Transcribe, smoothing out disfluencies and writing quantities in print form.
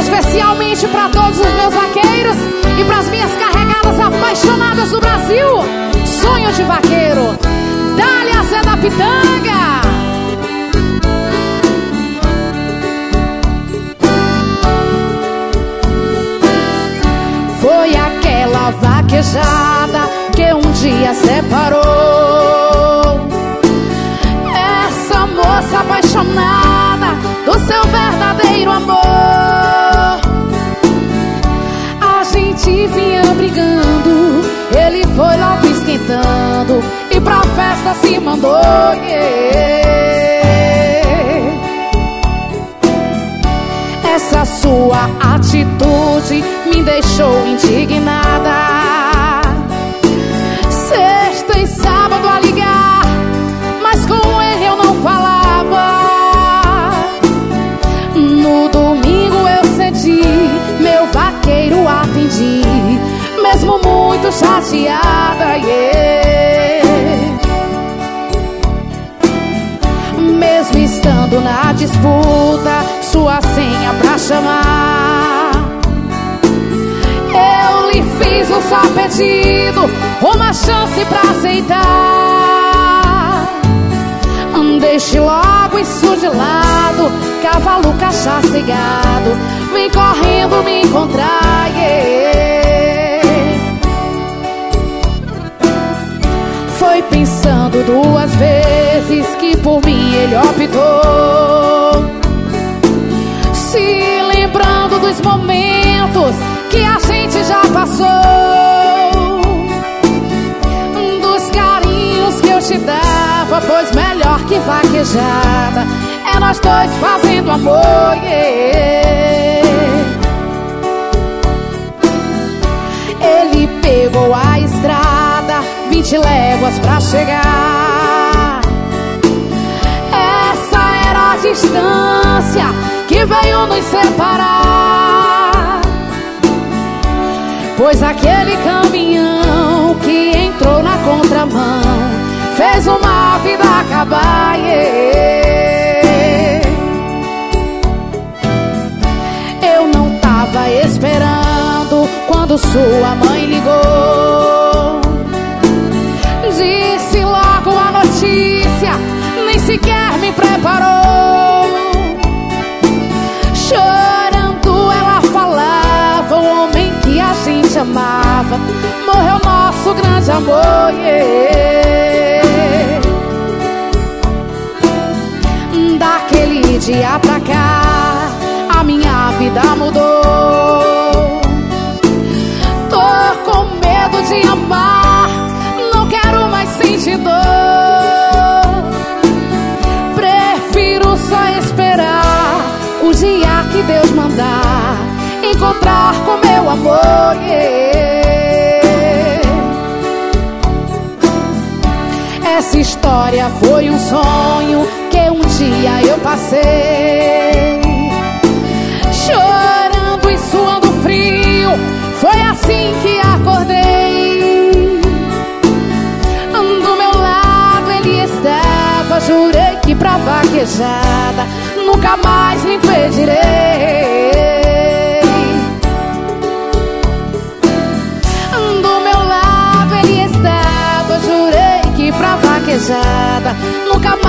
especialmente para todos os meus vaqueiros e para as minhas carregadas apaixonadas do Brasil. Sonho de vaqueiro, dá-lhe a Zé da Pitanga. Foi aquela vaquejada que um dia separou essa moça apaixonada do seu verdadeiro amor. A gente vinha brigando, ele foi logo esquentando e pra festa se mandou, Essa sua atitude me deixou indignada. Sexta e sábado a ligar, mas com ele eu não falava. No domingo eu cedi, meu vaqueiro atendi, mesmo muito chateada, Mesmo estando na disputa, sua senha pra chamar, eu lhe fiz um só pedido, uma chance pra aceitar. Deixe logo isso de lado, cavalo, cachaça e gado, vem correndo me encontrar, Foi pensando duas vezes que por mim ele optou, se lembrando dos momentos que a gente já passou, dos carinhos que eu te dava, pois melhor que vaquejada é nós dois fazendo amor, Ele pegou a estrada, 20 léguas pra chegar. Essa era a distância que veio nos separar, pois aquele caminhão que entrou na contramão fez uma vida acabar, Eu não tava esperando quando sua mãe ligou, disse logo a notícia, nem sequer me preparou. Chorando ela falava, o homem que a gente amava morreu, nosso grande amor, Daquele dia pra cá a minha vida mudou. Tô com medo de amar, não quero mais sentir dor. Prefiro só esperar o dia que Deus mandar encontrar com meu amor, Essa história foi um sonho que um dia eu passei, chorando e suando frio, foi assim que acordei. Do meu lado ele estava, jurei que pra vaquejada nunca mais lhe impedirei. Do meu lado ele estava, jurei que pra vaquejada nunca